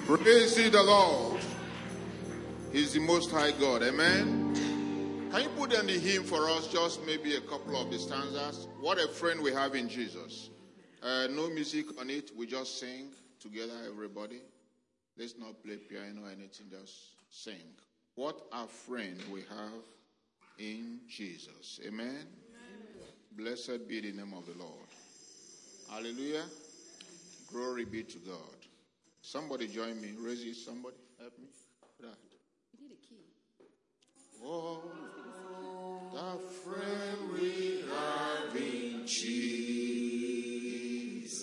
Praise ye the Lord. He's the Most High God. Amen. Can you put in the hymn for us, just maybe a couple of the stanzas? What a friend we have in Jesus. No music on it. We just sing together, everybody. Let's not play piano or anything. Just sing. What a friend we have in Jesus. Amen. Amen. Blessed be the name of the Lord. Hallelujah. Glory be to God. Somebody join me. Raise it. Somebody help me. That. You need a key. Oh, the friend we have in Jesus.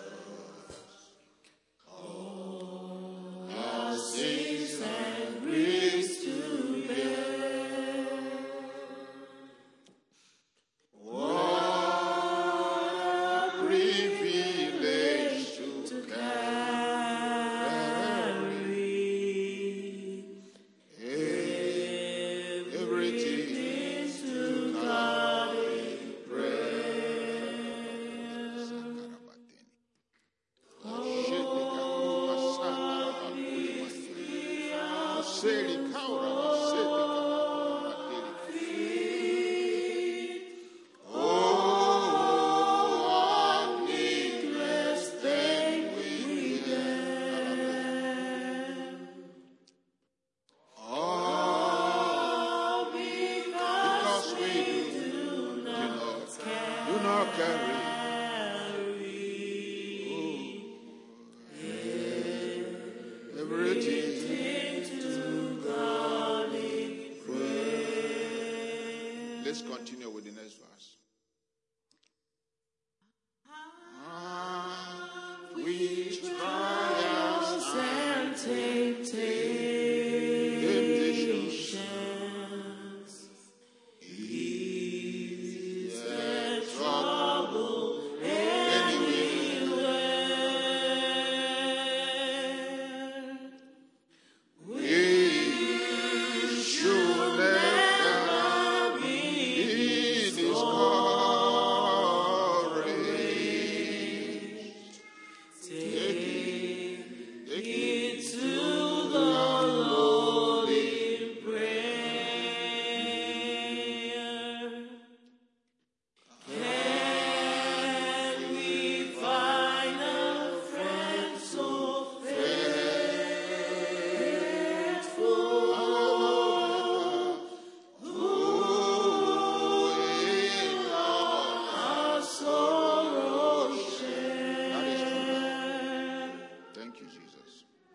All our sins and griefs to bear. What a privilege to carry everything to God in prayer. Let's continue with the next verse. We trials and temptations, ease and trouble anywhere. We should never be discouraged. Take it to the Lord in prayer. Can we find a friend so faithful, who in all our sorrows share? Thank you, Jesus.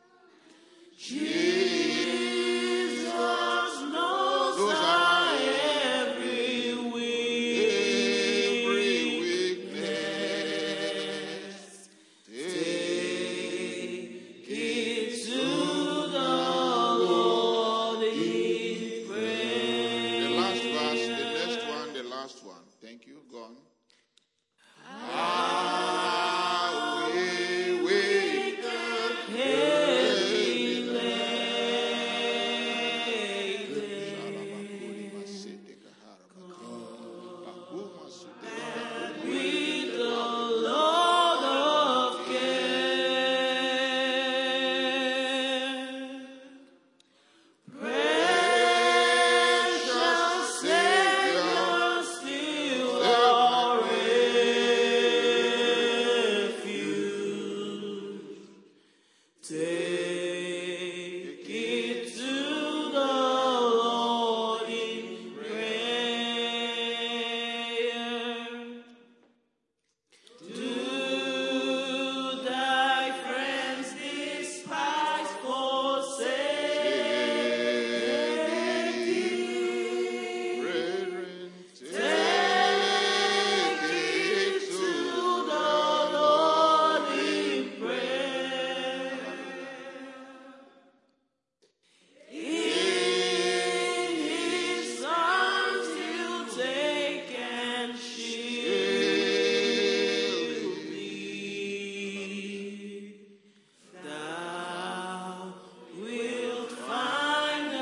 Jesus knows our every weakness. Take it to the Lord in prayer. The last verse, the next one, the last one. Thank you. Go on. We wake up heavy with the Lord of care. Precious Savior, still our refuge. Take it to the Lord in prayer. Do thy friends despise, forsake thee? Brethren, take it to the Lord in prayer. In his arms he'll take and shield thee. Thou wilt find a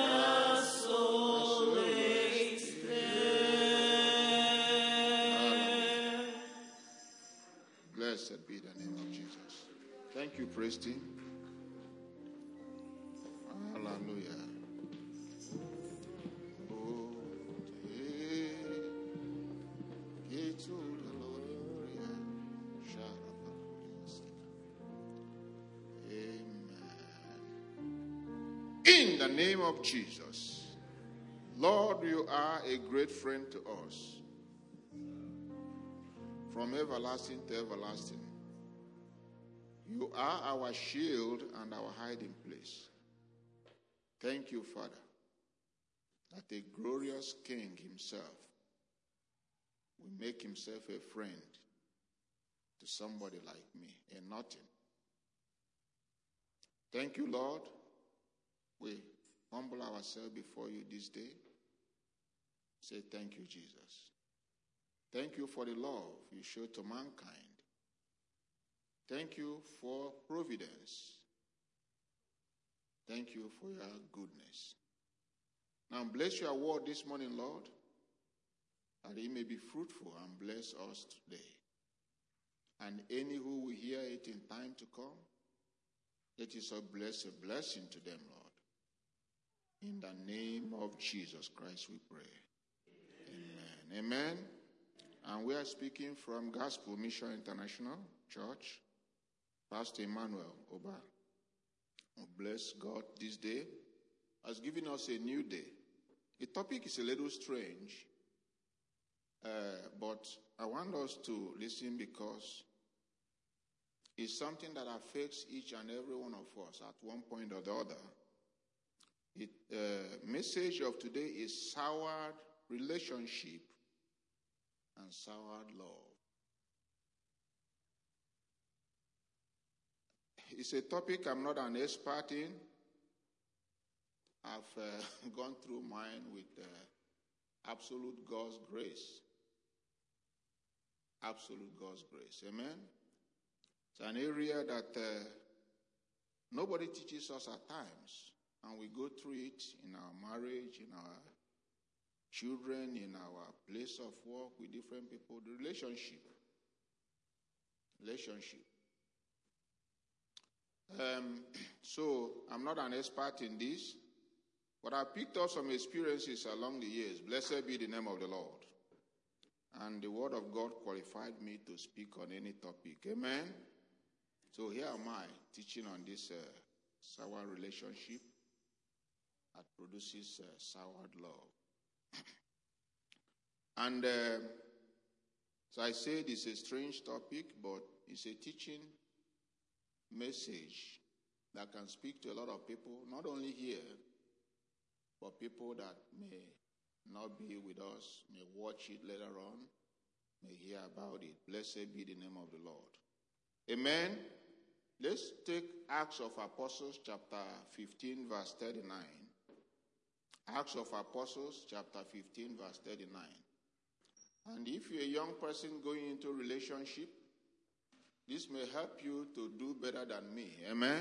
solace there. Blessed be the name of Jesus. Thank you, praise team. In the name of Jesus. Lord, you are a great friend to us. From everlasting to everlasting. You are our shield and our hiding place. Thank you, Father, that a glorious King himself will make himself a friend to somebody like me, a nothing. Thank you, Lord. We humble ourselves before you this day. Say thank you, Jesus. Thank you for the love you show to mankind. Thank you for providence. Thank you for your goodness. Now bless your word this morning, Lord, that it may be fruitful and bless us today. And any who will hear it in time to come, let it so bless a blessing to them, Lord. In the name of Jesus Christ we pray. Amen. Amen. And we are speaking from Gospel Mission International Church. Pastor Emmanuel Oba, bless God this day, has given us a new day. The topic is a little strange, but I want us to listen because it's something that affects each and every one of us at one point or the other. The message of today is soured relationship and soured love. It's a topic I'm not an expert in. I've gone through mine with absolute God's grace. Absolute God's grace. Amen? It's an area that nobody teaches us at times. And we go through it in our marriage, in our children, in our place of work with different people. The relationship. So I'm not an expert in this, but I picked up some experiences along the years. Blessed be the name of the Lord. And the word of God qualified me to speak on any topic. Amen? So here am I teaching on this sour relationship that produces soured love. And so I said it's a strange topic, but it's a teaching message that can speak to a lot of people, not only here, but people that may not be with us, may watch it later on, may hear about it. Blessed be the name of the Lord. Amen. Let's take Acts of Apostles chapter 15 verse 39. Acts of Apostles chapter 15 verse 39. And if you're a young person going into relationship, this may help you to do better than me. Amen?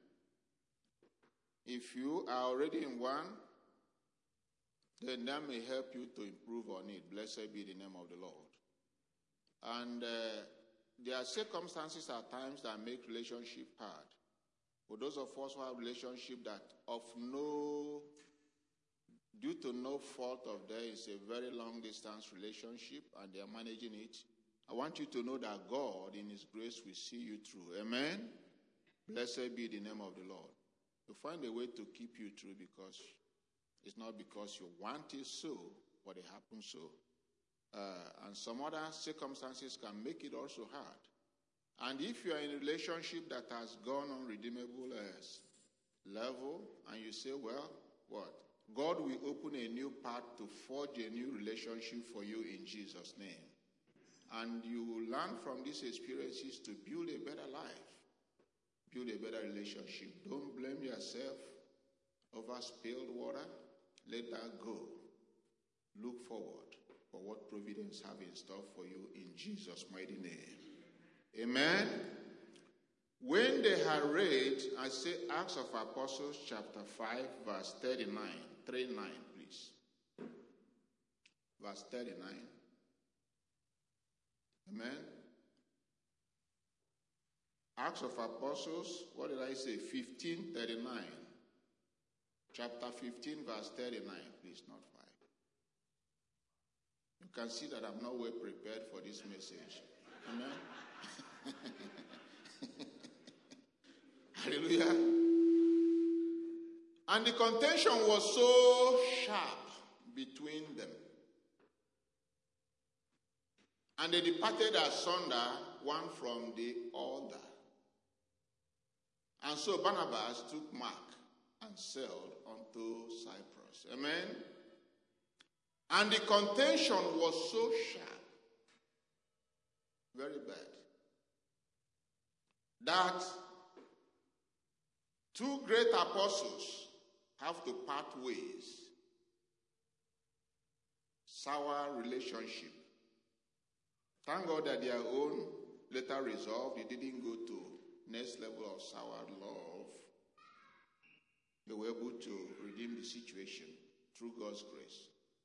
If you are already in one, then that may help you to improve on it. Blessed be the name of the Lord. And there are circumstances at times that make relationship hard. For those of us who have relationship that due to no fault of theirs, a very long distance relationship and they are managing it, I want you to know that God, in His grace, will see you through. Amen? Blessed be the name of the Lord. You find a way to keep you through because it's not because you want it so, but it happens so. And some other circumstances can make it also hard. And if you are in a relationship that has gone on redeemable level, and you say, well, what? God will open a new path to forge a new relationship for you in Jesus' name. And you will learn from these experiences to build a better life, build a better relationship. Don't blame yourself over spilled water. Let that go. Look forward for what providence have in store for you in Jesus' mighty name. Amen. When they had read, I say Acts of Apostles chapter 5 verse 39. 39, please. Verse 39. Amen. Acts of Apostles, what did I say? 15:39. Chapter 15, verse 39, please, not 5. You can see that I'm not well prepared for this message. Amen. Hallelujah. And the contention was so sharp between them. And they departed asunder, one from the other. And so Barnabas took Mark and sailed unto Cyprus. Amen? And the contention was so sharp, very bad, that two great apostles have to part ways. Sour relationship. Thank God that their own later resolved. They didn't go to next level of sour love. They were able to redeem the situation through God's grace.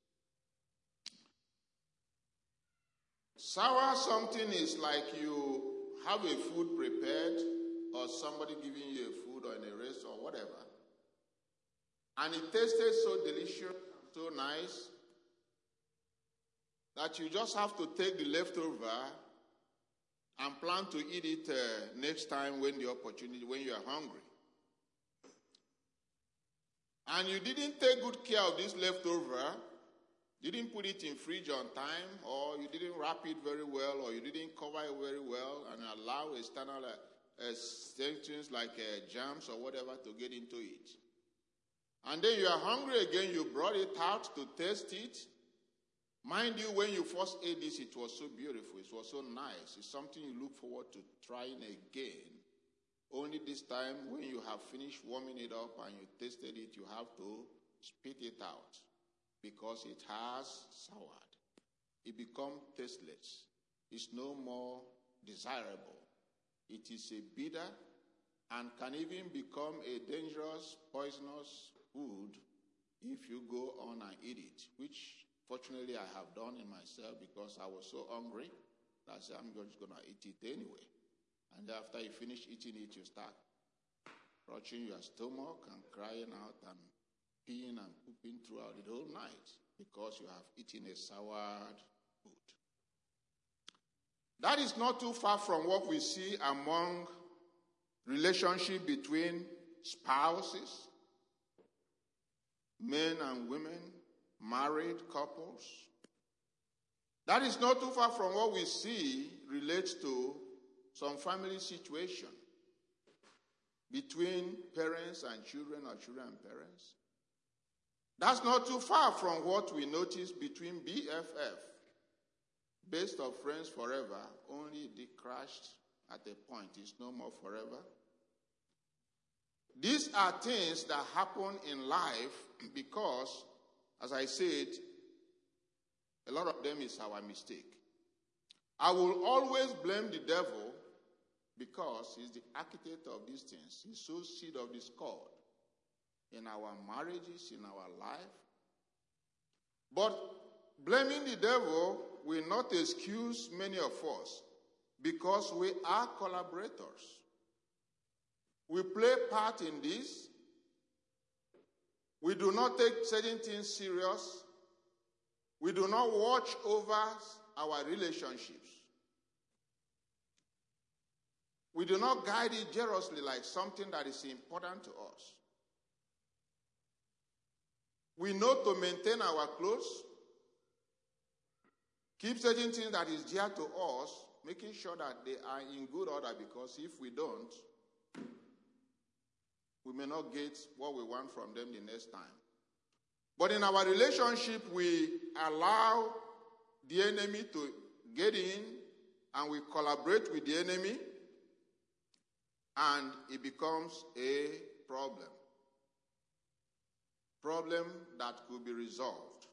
Sour something is like you have a food prepared or somebody giving you a food or in a rest or whatever. And it tasted so delicious, so nice, that you just have to take the leftover and plan to eat it next time when you are hungry. And you didn't take good care of this leftover, didn't put it in fridge on time, or you didn't wrap it very well, or you didn't cover it very well and allow external things like germs or whatever to get into it. And then you are hungry again, you brought it out to taste it. Mind you, when you first ate this, it was so beautiful, it was so nice. It's something you look forward to trying again. Only this time, when you have finished warming it up and you tasted it, you have to spit it out because it has soured. It becomes tasteless. It's no more desirable. It is a bitter and can even become a dangerous, poisonous food if you go on and eat it, which fortunately I have done in myself because I was so hungry that I said, I'm just going to eat it anyway. And after you finish eating it, you start clutching your stomach and crying out and peeing and pooping throughout the whole night because you have eaten a soured food. That is not too far from what we see among relationship between spouses, men and women, married couples. That is not too far from what we see relates to some family situation between parents and children or children and parents. That's not too far from what we notice between BFF, best of friends forever, only they crashed at a point. It's no more forever. These are things that happen in life because, as I said, a lot of them is our mistake. I will always blame the devil because he's the architect of these things. He sows seed of discord in our marriages, in our life. But blaming the devil will not excuse many of us because we are collaborators. We play part in this. We do not take certain things serious. We do not watch over our relationships. We do not guide it jealously like something that is important to us. We know to maintain our clothes, keep certain things that is dear to us, making sure that they are in good order, because if we don't, we may not get what we want from them the next time. But in our relationship, we allow the enemy to get in, and we collaborate with the enemy, and it becomes a problem. Problem that could be resolved.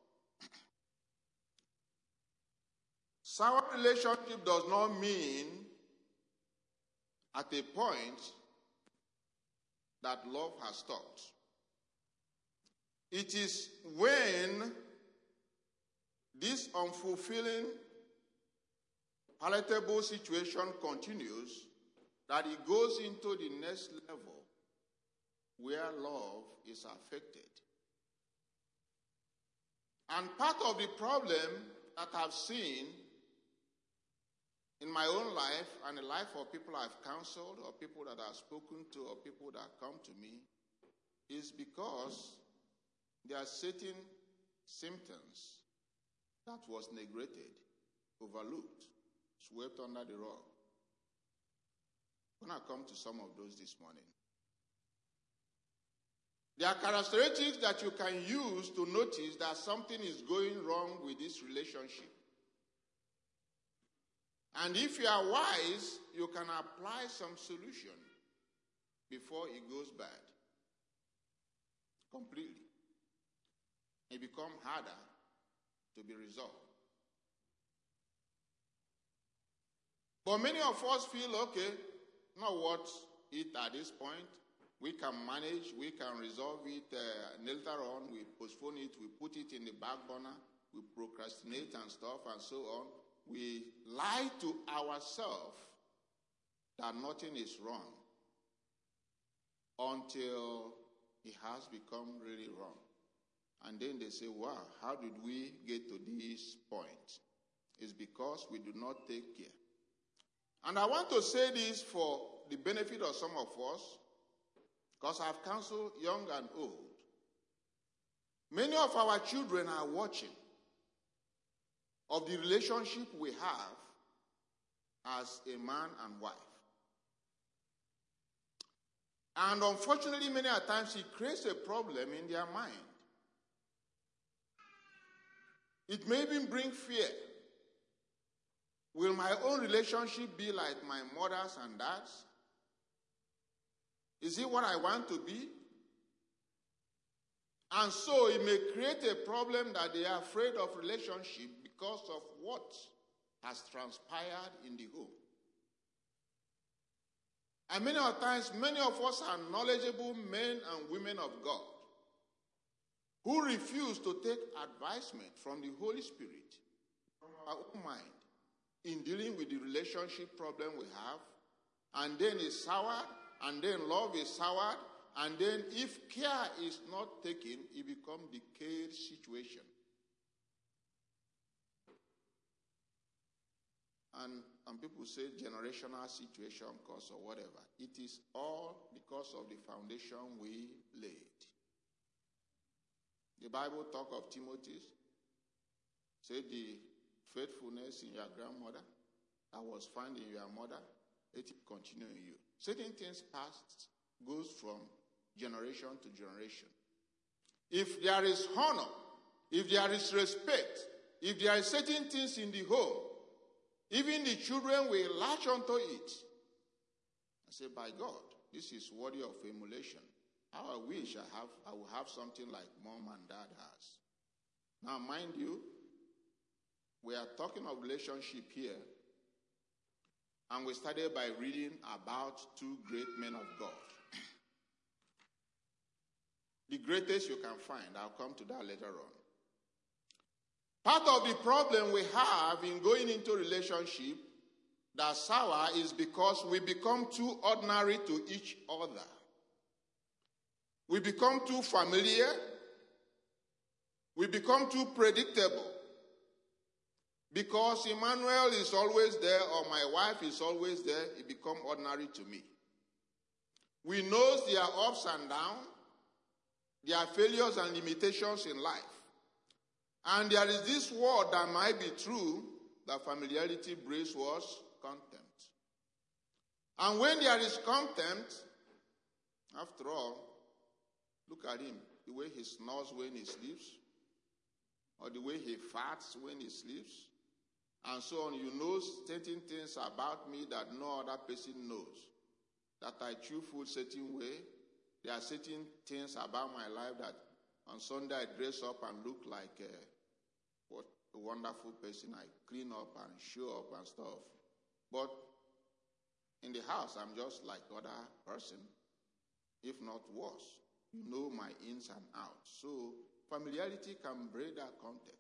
Sour relationship does not mean at a point that love has stopped. It is when this unfulfilling, palatable situation continues that it goes into the next level where love is affected. And part of the problem that I've seen in my own life and the life of people I've counseled or people that I've spoken to or people that come to me is because there are certain symptoms that was neglected, overlooked, swept under the rug. I'm going to come to some of those this morning. There are characteristics that you can use to notice that something is going wrong with this relationship. And if you are wise, you can apply some solution before it goes bad. Completely. It becomes harder to be resolved. But many of us feel, okay, not worth it at this point. We can manage, we can resolve it later on. We postpone it, we put it in the back burner, we procrastinate and stuff and so on. We lie to ourselves that nothing is wrong until it has become really wrong. And then they say, wow, how did we get to this point? It's because we do not take care. And I want to say this for the benefit of some of us, because I've counseled young and old. Many of our children are watching of the relationship we have as a man and wife. And unfortunately, many a times it creates a problem in their mind. It may even bring fear. Will my own relationship be like my mother's and dad's? Is it what I want to be? And so it may create a problem that they are afraid of relationship because of what has transpired in the home. And many of times, many of us are knowledgeable men and women of God who refuse to take advisement from the Holy Spirit, from our own mind, in dealing with the relationship problem we have. And then it's soured, and then love is soured, and then if care is not taken, it becomes a decayed situation. And people say generational situation cause or whatever. It is all because of the foundation we laid. The Bible talk of Timothy, say the faithfulness in your grandmother that was found in your mother, it will continue in you. Certain things passed goes from generation to generation. If there is honor, if there is respect, if there are certain things in the home, even the children will latch onto it and say, by God, this is worthy of emulation. How I wish I will have something like mom and dad has. Now, mind you, we are talking of relationship here, and we started by reading about two great men of God. The greatest you can find. I'll come to that later on. Part of the problem we have in going into relationship that's sour is because we become too ordinary to each other. We become too familiar. We become too predictable. Because Emmanuel is always there or my wife is always there, it becomes ordinary to me. We know their ups and downs, their failures and limitations in life. And there is this word that might be true, that familiarity breeds was contempt. And when there is contempt, after all, look at him, the way he snores when he sleeps, or the way he farts when he sleeps, and so on. You know certain things about me that no other person knows. That I chew food certain way. There are certain things about my life that on Sunday I dress up and look like what a wonderful person. I clean up and show up and stuff. But in the house, I'm just like other person, if not worse. You know my ins and outs. So familiarity can breed that contact.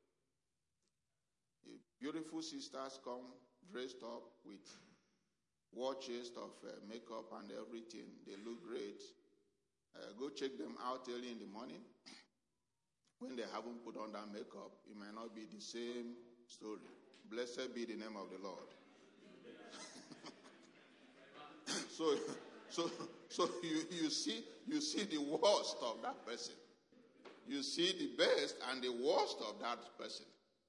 If beautiful sisters come dressed up with watches of makeup and everything, they look great. Go check them out early in the morning. When they haven't put on that makeup, it might not be the same story. Blessed be the name of the Lord. So you see the worst of that person. You see the best and the worst of that person.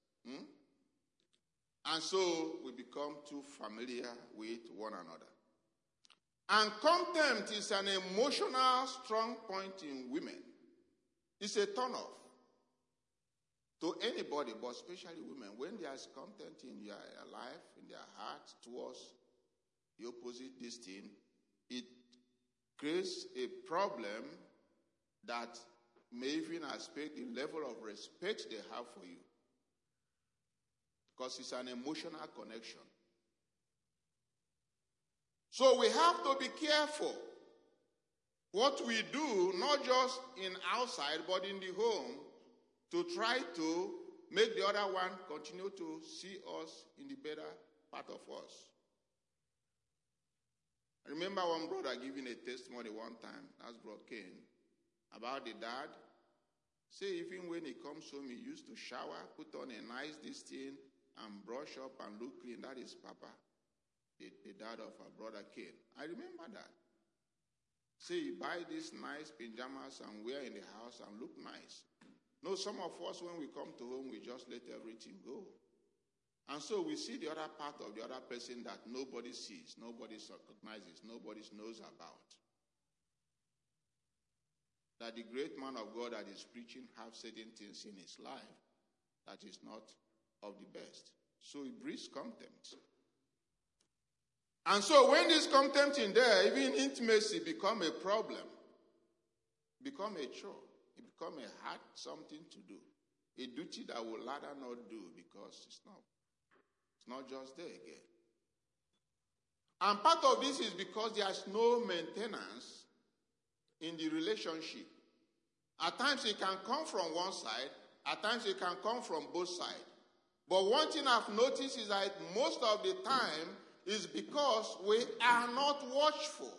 And so we become too familiar with one another. And contempt is an emotional strong point in women. It's a turn-off to anybody, but especially women. When there is contempt in your life, in their heart towards the opposite, this thing, it creates a problem that may even affect the level of respect they have for you. Because it's an emotional connection. So we have to be careful what we do, not just in outside, but in the home, to try to make the other one continue to see us in the better part of us. I remember one brother giving a testimony one time, that's Brother Cain, about the dad. Say even when he comes home, he used to shower, put on a nice this thing, and brush up and look clean. That is Papa, the dad of our brother Cain. I remember that. Say he buy these nice pajamas and wear in the house and look nice. No, some of us, when we come to home, we just let everything go. And so we see the other part of the other person that nobody sees, nobody recognizes, nobody knows about. That the great man of God that is preaching have certain things in his life that is not of the best. So it breeds contempt. And so when this contempt in there, even intimacy become a problem, become a chore, it become a hard something to do, a duty that will rather not do because it's not just there again. And part of this is because there's no maintenance in the relationship. At times it can come from one side, at times it can come from both sides. But one thing I've noticed is that most of the time is because we are not watchful.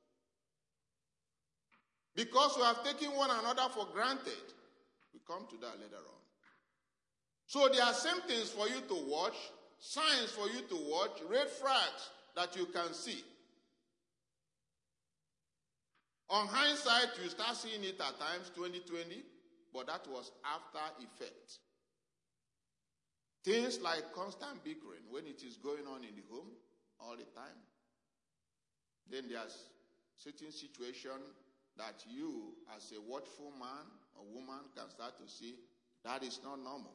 Because we have taken one another for granted. We come to that later on. So there are symptoms for you to watch, signs for you to watch, red flags that you can see. On hindsight, you start seeing it at times, 2020, but that was after effect. Things like constant bickering when it is going on in the home all the time. Then there's certain situation that you, as a watchful man or woman, can start to see that is not normal.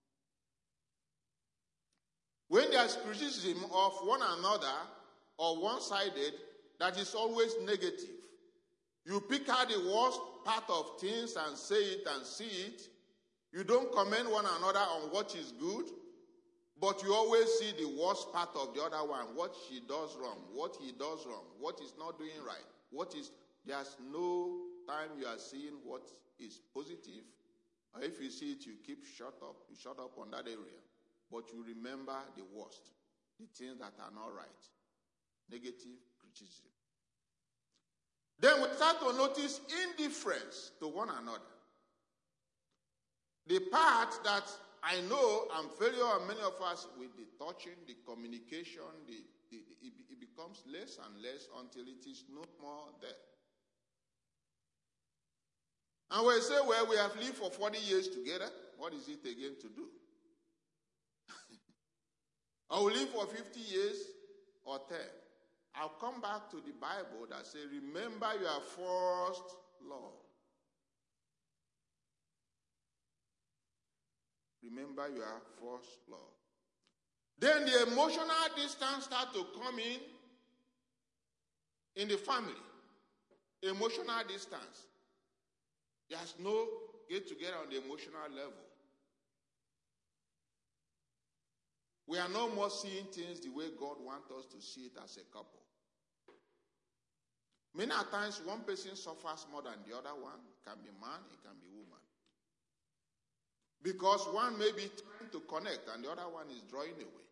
When there's criticism of one another or one-sided, that is always negative. You pick out the worst part of things and say it and see it. You don't commend one another on what is good, but you always see the worst part of the other one, what she does wrong, what he does wrong, what is not doing right, there's no time you are seeing what is positive, or if you see it, you shut up on that area. But you remember the worst, the things that are not right, negative criticism. Then we start to notice indifference to one another. The part that I know I'm failure on many of us with the touching, the communication, it becomes less and less until it is no more there. And we say, well, we have lived for 40 years together. What is it again to do? I will live for 50 years or 10. I'll come back to the Bible that says, remember your first love. Remember your first love. Then the emotional distance starts to come in the family. Emotional distance. There's no get together on the emotional level. We are no more seeing things the way God wants us to see it as a couple. Many times one person suffers more than the other one. It can be man, it can be woman. Because one may be trying to connect and the other one is drawing away.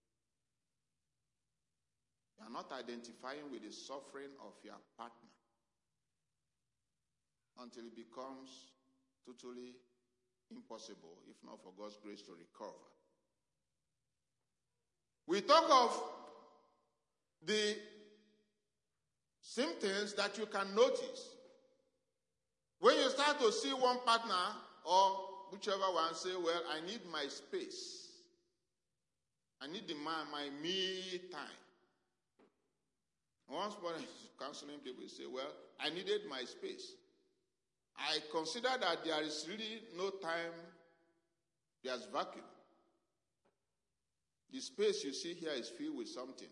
You are not identifying with the suffering of your partner until it becomes totally impossible, if not for God's grace, to recover. We talk of the symptoms that you can notice. When you start to see one partner or whichever one say, well, I need my space. I need my me time. Once when counseling people say, well, I needed my space. I consider that there is really no time, there's vacuum. The space you see here is filled with something.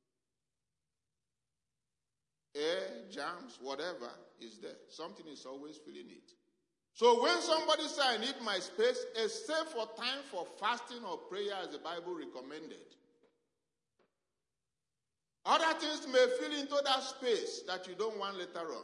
Air, germs, whatever is there. Something is always filling it. So when somebody says, I need my space, except for time for fasting or prayer as the Bible recommended. Other things may fill into that space that you don't want later on.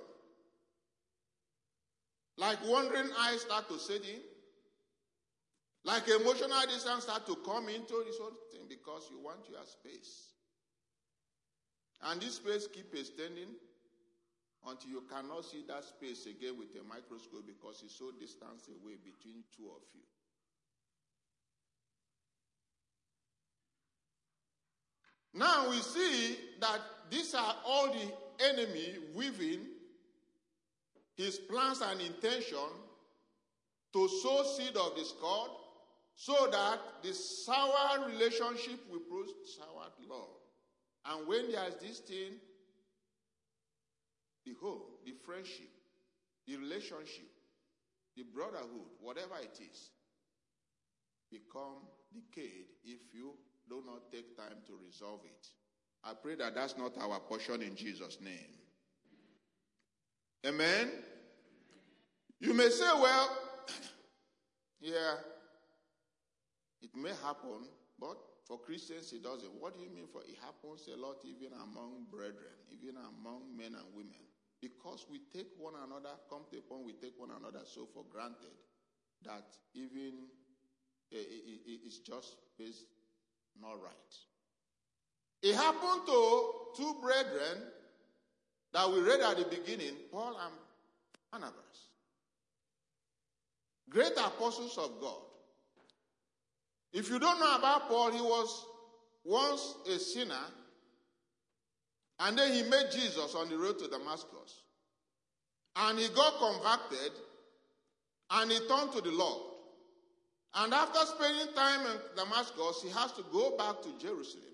Like wandering eyes start to set in. Like emotional distance start to come into this whole thing because you want your space. And this space keeps extending until you cannot see that space again with a microscope because it's so distant away between two of you. Now we see that these are all the enemy weaving his plans and intention to sow seed of discord so that the sour relationship will produce sour love. And when there is this thing, the home, the friendship, the relationship, the brotherhood, whatever it is, become decayed if you do not take time to resolve it. I pray that that's not our portion in Jesus' name. Amen? You may say, well, yeah, it may happen, but for Christians it doesn't. What do you mean for it happens a lot even among brethren, even among men and women? Because we take one another, come to a point we take one another so for granted that even it's just based not right. It happened to two brethren that we read at the beginning, Paul and Barnabas. Great apostles of God. If you don't know about Paul, he was once a sinner, and then he met Jesus on the road to Damascus. And he got converted, and he turned to the Lord. And after spending time in Damascus, he has to go back to Jerusalem.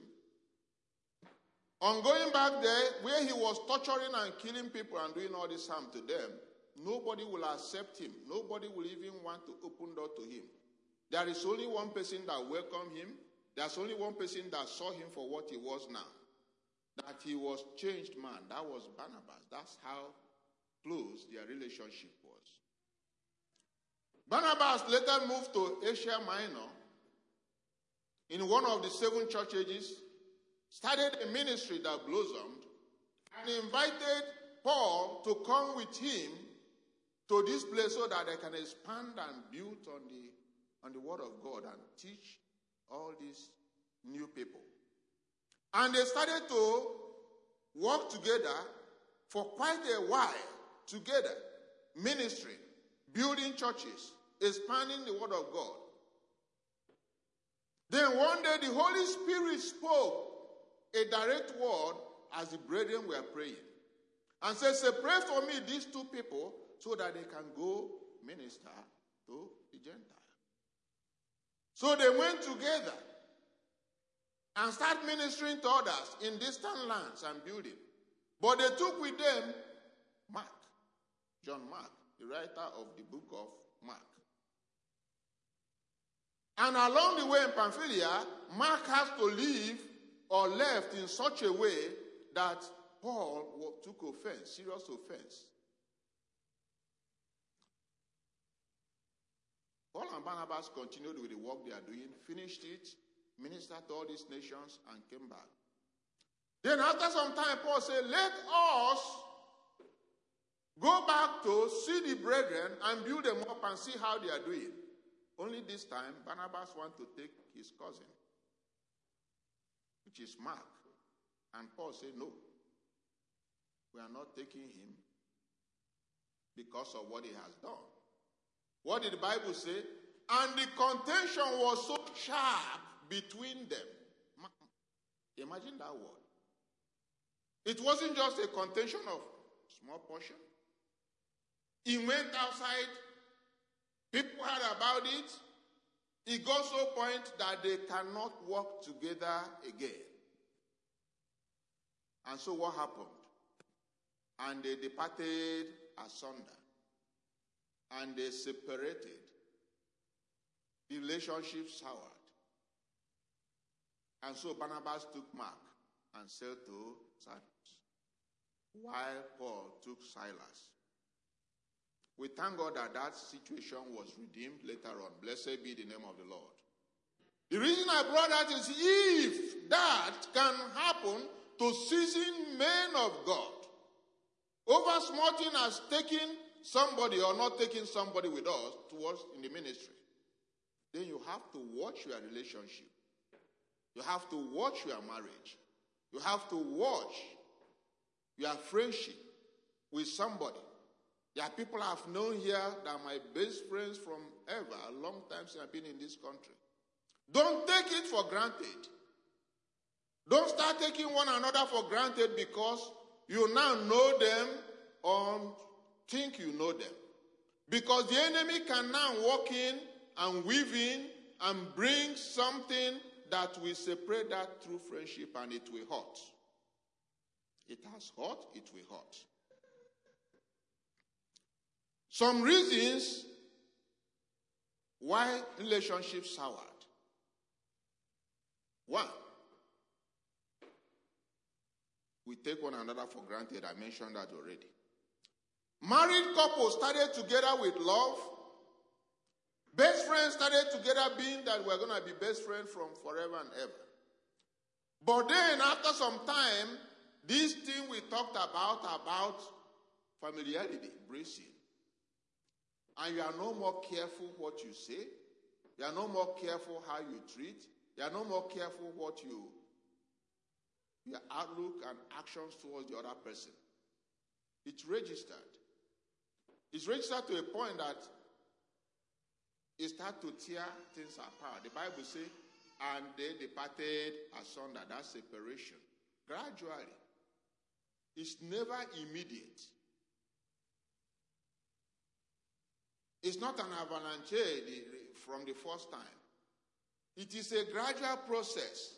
On going back there, where he was torturing and killing people and doing all this harm to them, nobody will accept him. Nobody will even want to open door to him. There is only one person that welcomed him. There's only one person that saw him for what he was now. That he was changed man. That was Barnabas. That's how close their relationship was. Barnabas later moved to Asia Minor in one of the 7 church ages, started a ministry that blossomed, and invited Paul to come with him to this place so that they can expand and build on the word of God and teach all these new people. And they started to work together for quite a while together, ministry, building churches, expanding the word of God. Then one day the Holy Spirit spoke a direct word as the brethren were praying and said, say, pray for me these 2 people so that they can go minister to the Gentiles. So they went together and started ministering to others in distant lands and building. But they took with them Mark, John Mark, the writer of the book of Mark. And along the way in Pamphylia, Mark has to leave or left in such a way that Paul took offense, serious offense. Paul and Barnabas continued with the work they are doing, finished it, ministered to all these nations, and came back. Then after some time, Paul said, let us go back to see the brethren and build them up and see how they are doing. Only this time, Barnabas wants to take his cousin, which is Mark. And Paul said, no, we are not taking him because of what he has done. What did the Bible say? And the contention was so sharp between them. Imagine that word. It wasn't just a contention of small portion. He went outside. People heard about it. It got to a point that they cannot work together again. And so what happened? And they departed asunder. And they separated. The relationship soured. And so Barnabas took Mark and sailed to Cyprus, while Paul took Silas. We thank God that that situation was redeemed later on. Blessed be the name of the Lord. The reason I brought that is if that can happen to seasoned men of God, over small thing as taking somebody or not taking somebody with us towards in the ministry, then you have to watch your relationship. You have to watch your marriage. You have to watch your friendship with somebody. There are people I've known here that are my best friends from ever, a long time since I've been in this country. Don't take it for granted. Don't start taking one another for granted because you now know them or think you know them. Because the enemy can now walk in and weave in and bring something that will separate that true friendship, and it will hurt. It has hurt, it will hurt. Some reasons why relationships soured. One, we take one another for granted. I mentioned that already. Married couples started together with love. Best friends started together being that we're going to be best friends from forever and ever. But then after some time, this thing we talked about familiarity, breeds in. And you are no more careful what you say. You are no more careful how you treat. You are no more careful what your outlook and actions towards the other person. It's registered. It's registered to a point that it starts to tear things apart. The Bible says, and they departed asunder. That's separation. Gradually. It's never immediate. It's not an avalanche from the first time. It is a gradual process.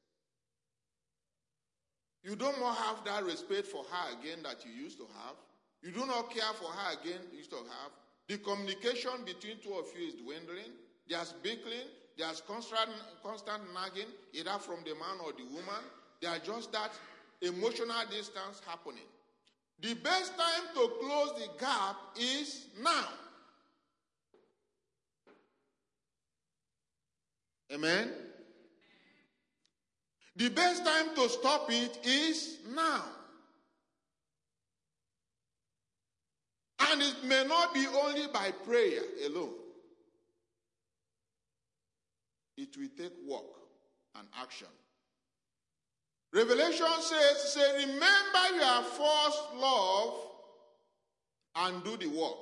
You don't more have that respect for her again that you used to have. You do not care for her again you used to have. The communication between two of you is dwindling. There's bickering. There's constant nagging, either from the man or the woman. There's just that emotional distance happening. The best time to close the gap is now. Amen? The best time to stop it is now. And it may not be only by prayer alone. It will take work and action. Revelation says, remember your first love and do the work.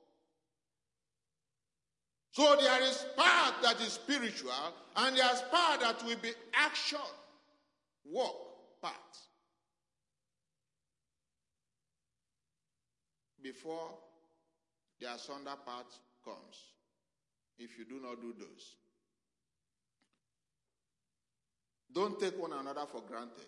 So there is part that is spiritual and there's part that will be action, work part. Before the asunder part comes, if you do not do those. Don't take one another for granted.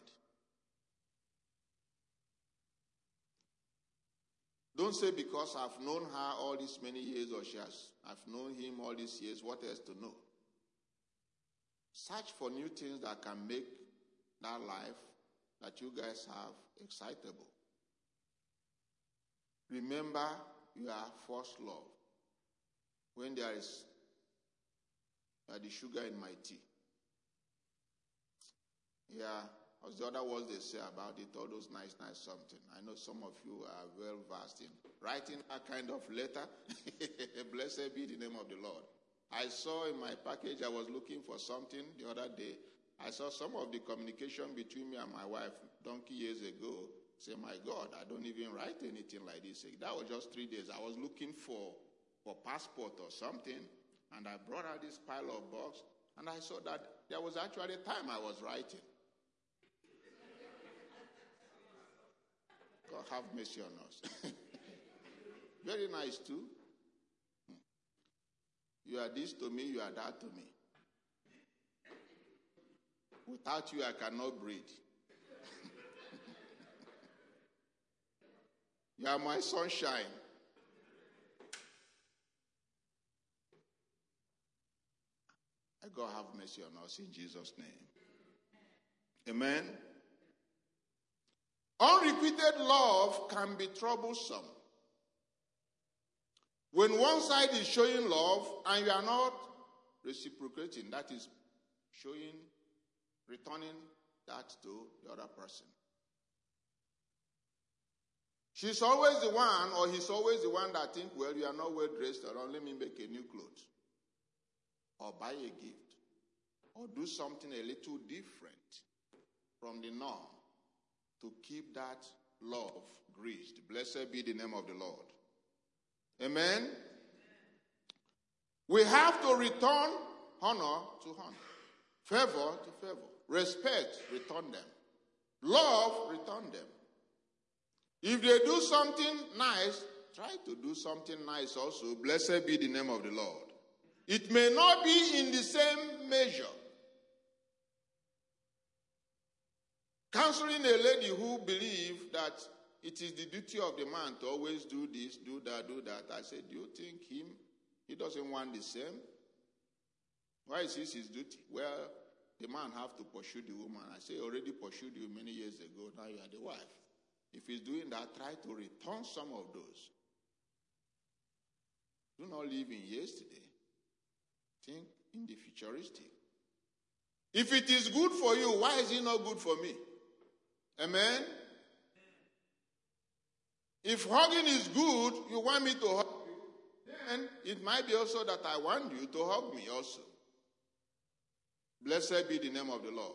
Don't say because I've known her all these many years or I've known him all these years, what else to know? Search for new things that can make that life that you guys have excitable. Remember your first love. When there is the sugar in my tea. Yeah, as the other words they say about it, all those nice something. I know some of you are well versed in writing a kind of letter. Blessed be the name of the Lord. I saw in my package, I was looking for something the other day. I saw some of the communication between me and my wife donkey years ago. Say, my God, I don't even write anything like this. That was just 3 days. I was looking for passport or something, and I brought out this pile of books, and I saw that there was actually a time I was writing. have mercy on us. Very nice too. You are this to me, you are that to me. Without you, I cannot breathe. You are my sunshine. God have mercy on us in Jesus' name. Amen. Unrequited love can be troublesome. When one side is showing love and you are not reciprocating, that is returning that to the other person. She's always the one, or he's always the one that thinks, well, you are not well dressed around, let me make a new clothes. Or buy a gift. Or do something a little different from the norm to keep that love greased. Blessed be the name of the Lord. Amen? We have to return honor to honor. Favor to favor. Respect, return them. Love, return them. If they do something nice, try to do something nice also. Blessed be the name of the Lord. It may not be in the same measure. Counseling a lady who believes that it is the duty of the man to always do this, do that, do that. I said, do you think he doesn't want the same? Why is this his duty? Well, the man have to pursue the woman. I say, already pursued you many years ago. Now you are the wife. If he's doing that, try to return some of those. Do not live in yesterday. Think in the futuristic. If it is good for you, why is it not good for me? Amen? If hugging is good, you want me to hug you, then it might be also that I want you to hug me also. Blessed be the name of the Lord.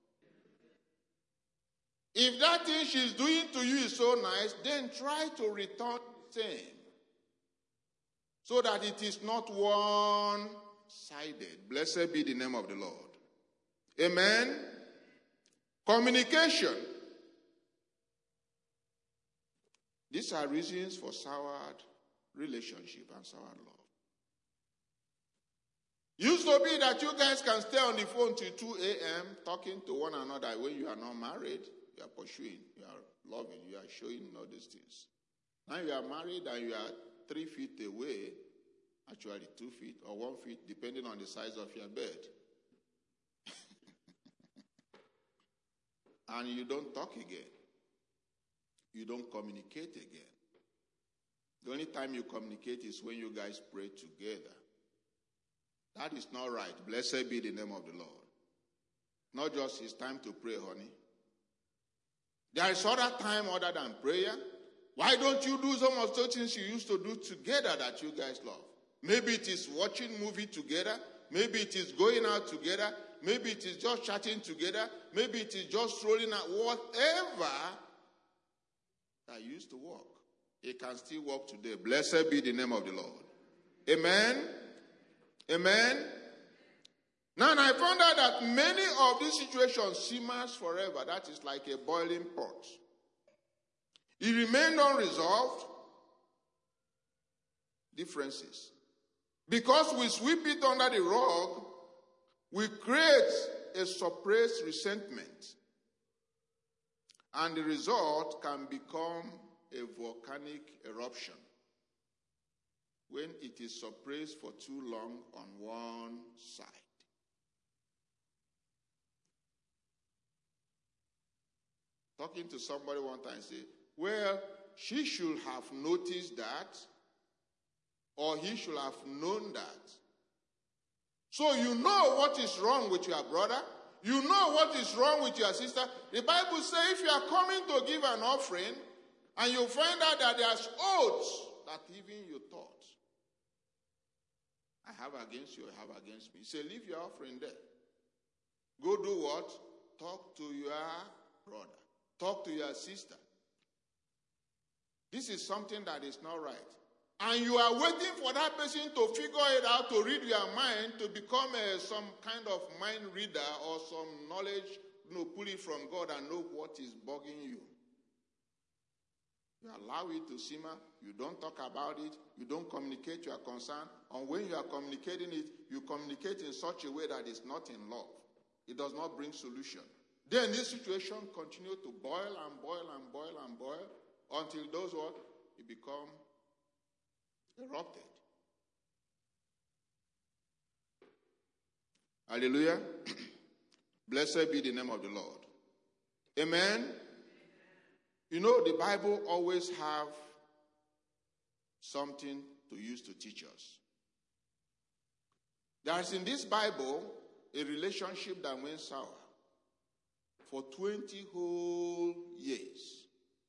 If that thing she's doing to you is so nice, then try to return the same. So that it is not one-sided. Blessed be the name of the Lord. Amen. Communication. These are reasons for soured relationship and soured love. Used to be that you guys can stay on the phone till 2 a.m. talking to one another when you are not married. You are pursuing, you are loving, you are showing all these things. Now you are married and you are 3 feet away, actually 2 feet or 1 feet, depending on the size of your bed. And you don't talk again. You don't communicate again. The only time you communicate is when you guys pray together. That is not right. Blessed be the name of the Lord. Not just it's time to pray, honey. There is other time other than prayer. Why don't you do some of those things you used to do together that you guys love? Maybe it is watching movie together. Maybe it is going out together. Maybe it is just chatting together. Maybe it is just strolling out. Whatever that used to work, it can still work today. Blessed be the name of the Lord. Amen. Amen. Now, I found out that many of these situations simmers forever. That is like a boiling pot. It remained unresolved. Differences. Because we sweep it under the rug, we create a suppressed resentment. And the result can become a volcanic eruption when it is suppressed for too long on one side. Talking to somebody one time, say, well, she should have noticed that, or he should have known that. So you know what is wrong with your brother. You know what is wrong with your sister. The Bible says if you are coming to give an offering, and you find out that there's oaths that even you thought, I have against you, I have against me. Say, leave your offering there. Go do what? Talk to your brother. Talk to your sister. This is something that is not right. And you are waiting for that person to figure it out, to read your mind, to become some kind of mind reader or some knowledge, pull it from God and know what is bugging you. You allow it to simmer. You don't talk about it. You don't communicate your concern. And when you are communicating it, you communicate in such a way that it's not in love. It does not bring solution. Then this situation continues to boil and boil and boil and boil until those what? It become erupted. Hallelujah. Blessed be the name of the Lord. Amen. You know, the Bible always have something to use to teach us. There is in this Bible a relationship that went sour for 20 whole years.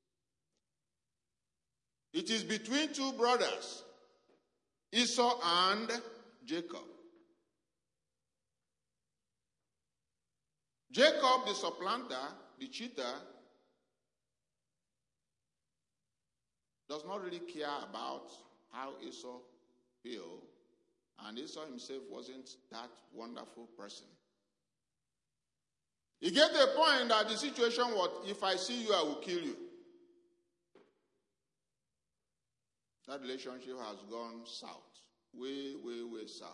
It is between two brothers, Esau and Jacob. Jacob, the supplanter, the cheater, does not really care about how Esau feels, and Esau himself wasn't that wonderful person. He get to a point that the situation was, if I see you, I will kill you. That relationship has gone south, way, way, way south.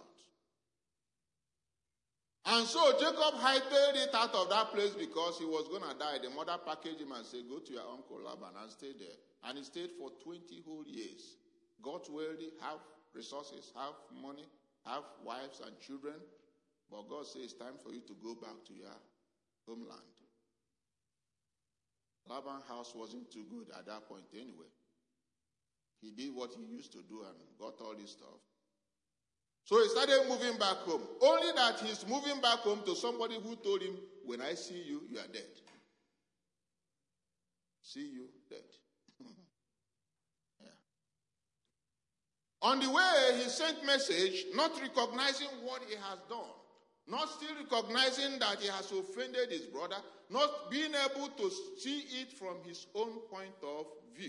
And so Jacob hightailed it out of that place because he was going to die. The mother packaged him and said, go to your uncle Laban, and stay there. And he stayed for 20 whole years. Got wealthy, have resources, have money, have wives and children. But God says it's time for you to go back to your homeland. Laban's house wasn't too good at that point anyway. He did what he used to do and got all this stuff. So he started moving back home. Only that he's moving back home to somebody who told him, when I see you, you are dead. See you dead. Yeah. On the way, he sent message, not recognizing what he has done. Not still recognizing that he has offended his brother. Not being able to see it from his own point of view.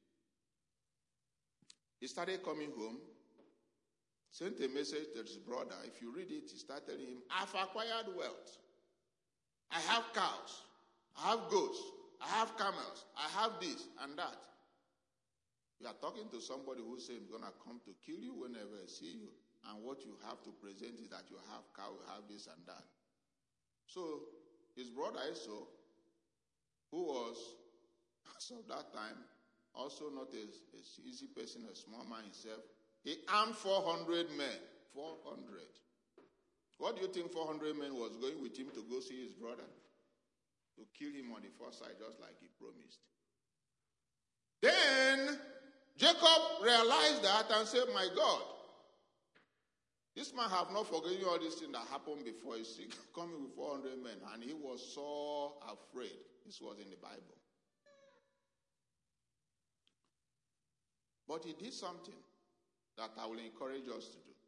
He started coming home. Sent a message to his brother. If you read it, he started telling him, I've acquired wealth. I have cows. I have goats. I have camels. I have this and that. You are talking to somebody who says he's going to come to kill you whenever I see you. And what you have to present is that you have cow, you have this and that. So his brother Esau, who was, as of that time, also not an easy person, a small man himself, he armed 400 men. 400. What do you think 400 men was going with him to go see his brother? To kill him on the first side, just like he promised. Then Jacob realized that and said, my God, this man have not forgotten all these things that happened before. He's coming with 400 men. And he was so afraid. This was in the Bible. But he did something that I will encourage us to do.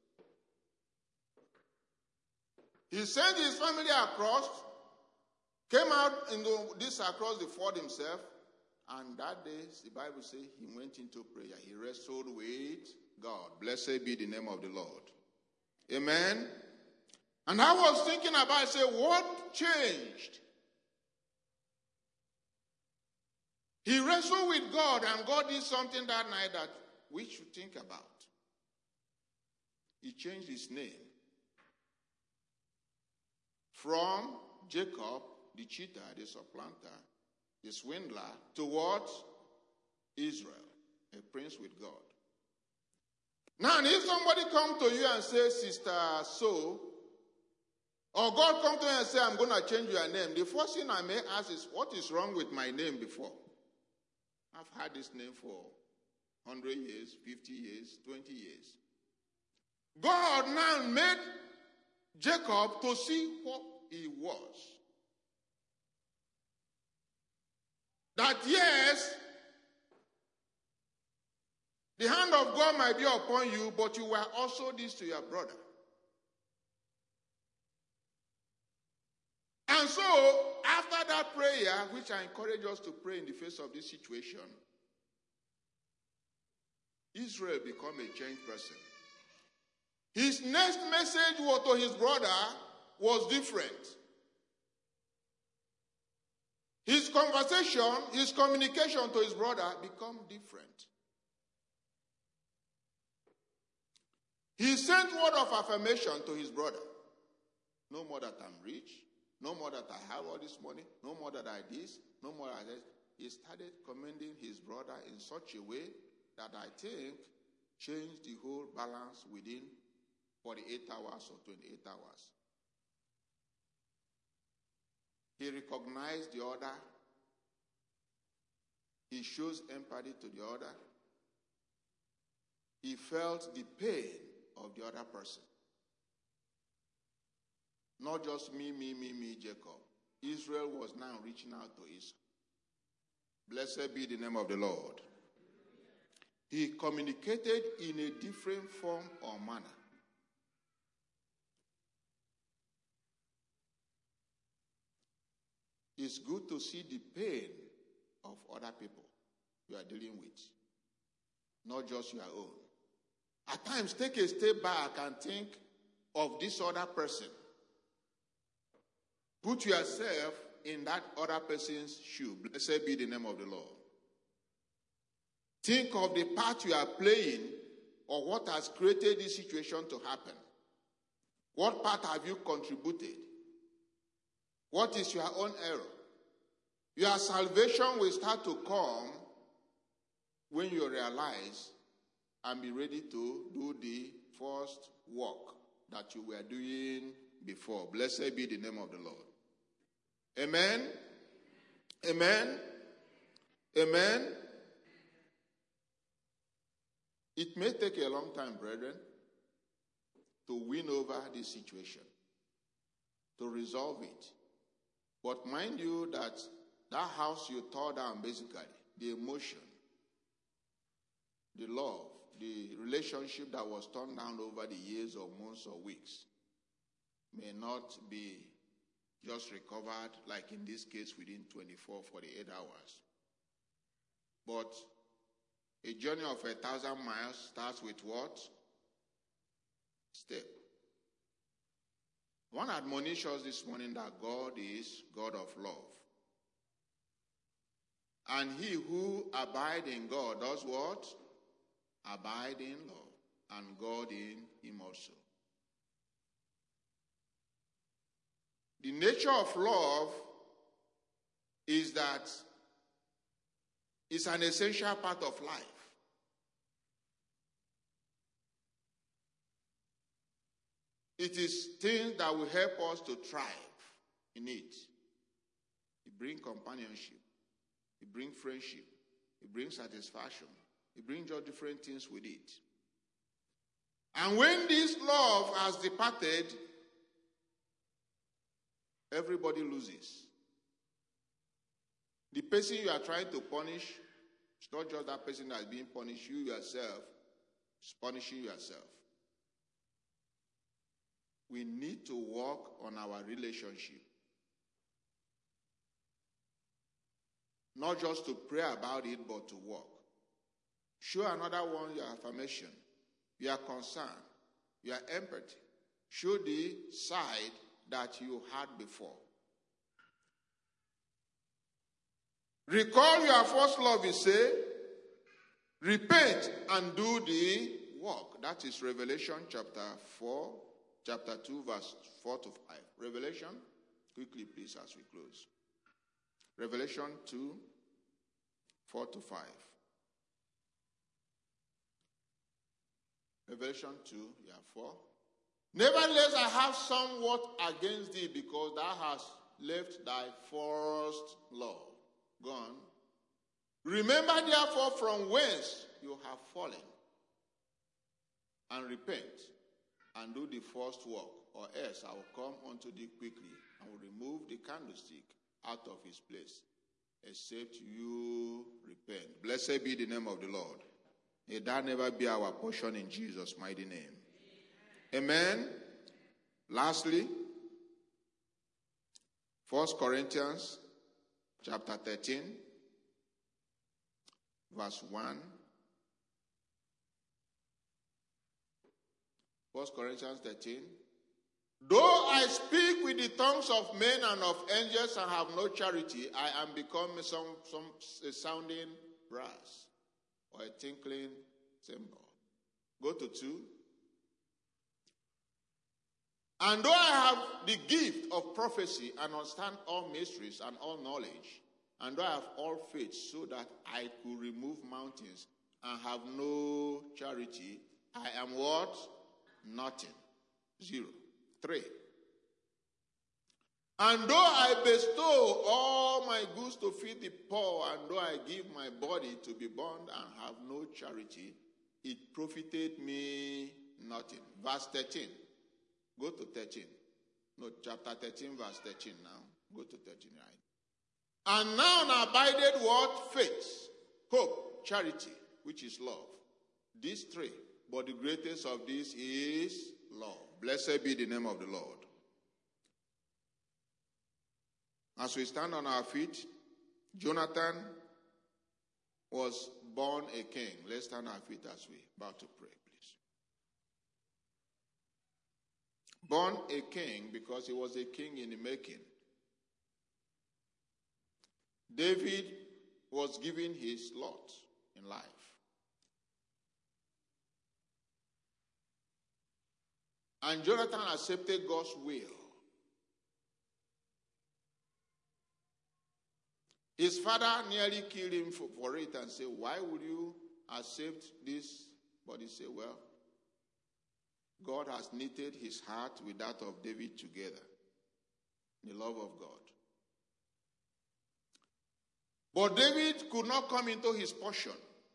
He sent his family across, came out across the ford himself, and that day, the Bible says he went into prayer. He wrestled with God. Blessed be the name of the Lord. Amen. And I was thinking about, say, what changed? He wrestled with God, and God did something that night that we should think about. He changed his name from Jacob, the cheater, the supplanter, the swindler, to what? Israel, a prince with God. Now, if somebody come to you and say, Sister So, or God come to you and say, I'm going to change your name, the first thing I may ask is, what is wrong with my name before? I've had this name for 100 years, 50 years, 20 years. God now made Jacob to see what he was. That yes, the hand of God might be upon you, but you were also this to your brother. And so, after that prayer, which I encourage us to pray in the face of this situation, Israel became a changed person. His next message to his brother was different. his conversation, his communication to his brother become different. He sent word of affirmation to his brother. No more that I'm rich. No more that I have all this money. No more that I this. No more that I this. He started commending his brother in such a way that I think changed the whole balance within 48 hours or 28 hours. He recognized the other. He shows empathy to the other. He felt the pain of the other person. Not just me, Jacob. Israel was now reaching out to Esau. Blessed be the name of the Lord. He communicated in a different form or manner. It's good to see the pain of other people you are dealing with, not just your own. At times, take a step back and think of this other person. Put yourself in that other person's shoe. Blessed be the name of the Lord. Think of the part you are playing or what has created this situation to happen. What part have you contributed? What is your own error? Your salvation will start to come when you realize and be ready to do the first work that you were doing before. Blessed be the name of the Lord. Amen. Amen. Amen. It may take a long time, brethren, to win over this situation, to resolve it. But mind you that house you tore down, basically, the emotion, the love, the relationship that was torn down over the years or months or weeks may not be just recovered, like in this case, within 24, 48 hours. But a journey of 1,000 miles starts with what? Step. One admonish us this morning that God is God of love. And he who abides in God does what? Abide in love, and God in him also. The nature of love is that it's an essential part of life. It is things that will help us to thrive in it. It brings companionship. It brings friendship. It brings satisfaction. It brings all different things with it. And when this love has departed, everybody loses. The person you are trying to punish, it's not just that person that is being punished. You yourself is punishing yourself. We need to work on our relationship. Not just to pray about it, but to work. Show another one your affirmation, your concern, your empathy. Show the side that you had before. Recall your first love, you say. Repent and do the work. That is Revelation chapter 2, verse 4 to 5. Revelation, quickly please as we close. Revelation 2, 4 to 5. Revelation 2, 4. Nevertheless, I have somewhat against thee, because thou hast left thy first love. Go on. Remember therefore from whence you have fallen, and repent, and do the first work, or else I will come unto thee quickly, and will remove the candlestick out of his place, except you repent. Blessed be the name of the Lord. May that never be our portion in Jesus' mighty name. Amen. Lastly, 1 Corinthians chapter 13, verse 1. 1 Corinthians 13, Though I speak with the tongues of men and of angels and have no charity, I am become a sounding brass or a tinkling cymbal. Go to 2. And though I have the gift of prophecy and understand all mysteries and all knowledge, and though I have all faith so that I could remove mountains and have no charity, I am what? Nothing. 0. 3. And though I bestow all my goods to feed the poor, and though I give my body to be burned and have no charity, it profited me nothing. Verse 13. Go to 13. No, chapter 13, verse 13 now. Go to 13, right? And now abided what? Faith, hope, charity, which is love. These 3. But the greatest of these is love. Blessed be the name of the Lord. As we stand on our feet, Jonathan was born a king. Let's stand on our feet as we about to pray, please. Born a king because he was a king in the making. David was given his lot in life. And Jonathan accepted God's will. His father nearly killed him for it and said, why would you accept this? But he said, well, God has knitted his heart with that of David together. The love of God. But David could not come into his portion.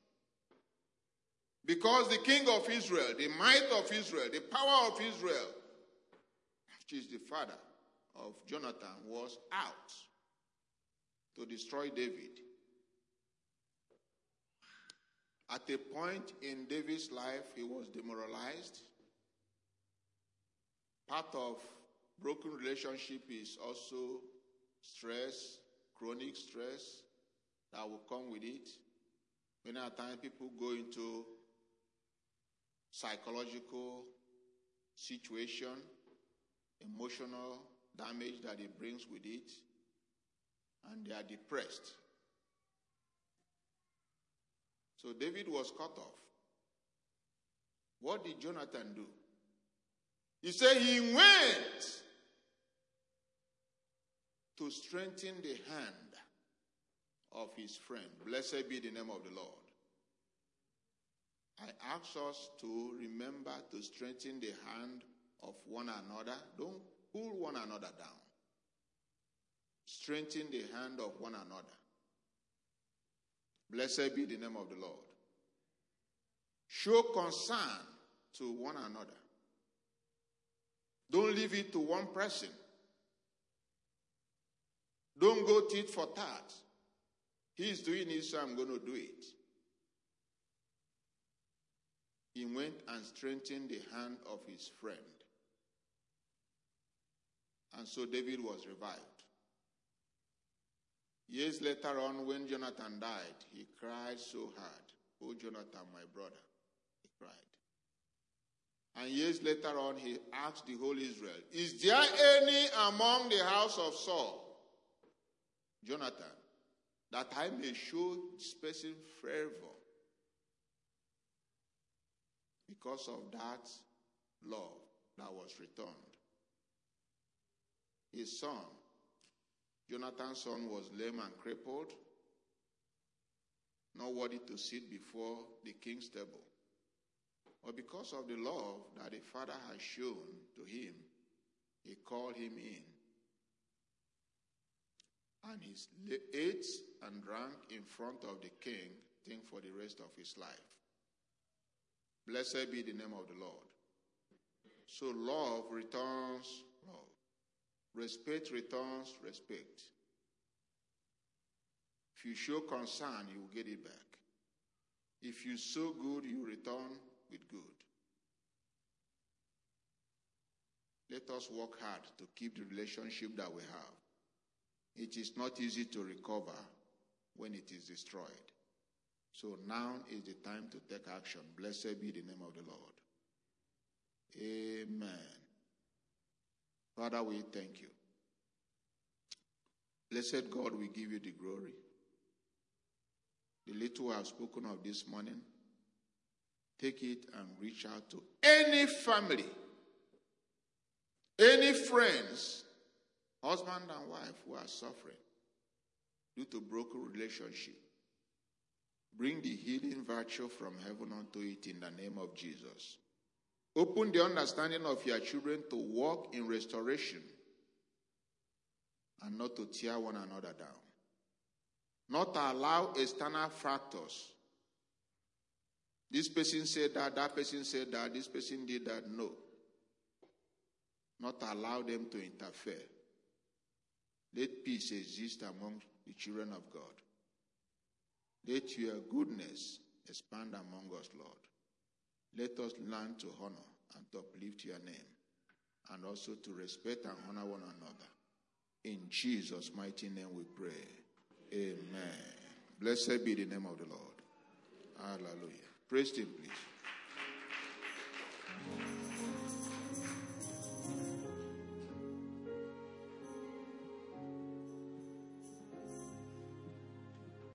Because the king of Israel, the might of Israel, the power of Israel, which is the father of Jonathan, was out to destroy David. At a point in David's life, he was demoralized. Part of broken relationship is also stress, chronic stress that will come with it. Many times people go into psychological situation, emotional damage that it brings with it, and they are depressed. So David was cut off. What did Jonathan do? He said he went to strengthen the hand of his friend. Blessed be the name of the Lord. I ask us to remember to strengthen the hand of one another. Don't pull one another down. Strengthen the hand of one another. Blessed be the name of the Lord. Show concern to one another. Don't leave it to one person. Don't go tit for tat. He's doing it, so I'm going to do it. He went and strengthened the hand of his friend. And so David was revived. Years later on, when Jonathan died, he cried so hard. Oh, Jonathan, my brother. He cried. And years later on, he asked the whole Israel, is there any among the house of Saul, Jonathan, that I may show this person favor? Because of that love that was returned. His son, Jonathan's son, was lame and crippled, not worthy to sit before the king's table. But because of the love that the father had shown to him, he called him in. And he ate and drank in front of the king, for the rest of his life. Blessed be the name of the Lord. So love returns love. Respect returns respect. If you show concern, you will get it back. If you sow good, you return with good. Let us work hard to keep the relationship that we have. It is not easy to recover when it is destroyed. So now is the time to take action. Blessed be the name of the Lord. Amen. Father, we thank you. Blessed God, we give you the glory. The little I have spoken of this morning, take it and reach out to any family, any friends, husband and wife who are suffering due to broken relationship. Bring the healing virtue from heaven unto it in the name of Jesus. Open the understanding of your children to walk in restoration and not to tear one another down. Not to allow external factors. This person said that person said that, this person did that. No. Not to allow them to interfere. Let peace exist among the children of God. Let your goodness expand among us, Lord. Let us learn to honor and to uplift your name, and also to respect and honor one another. In Jesus' mighty name we pray. Amen. Blessed be the name of the Lord. Hallelujah. Praise him, please.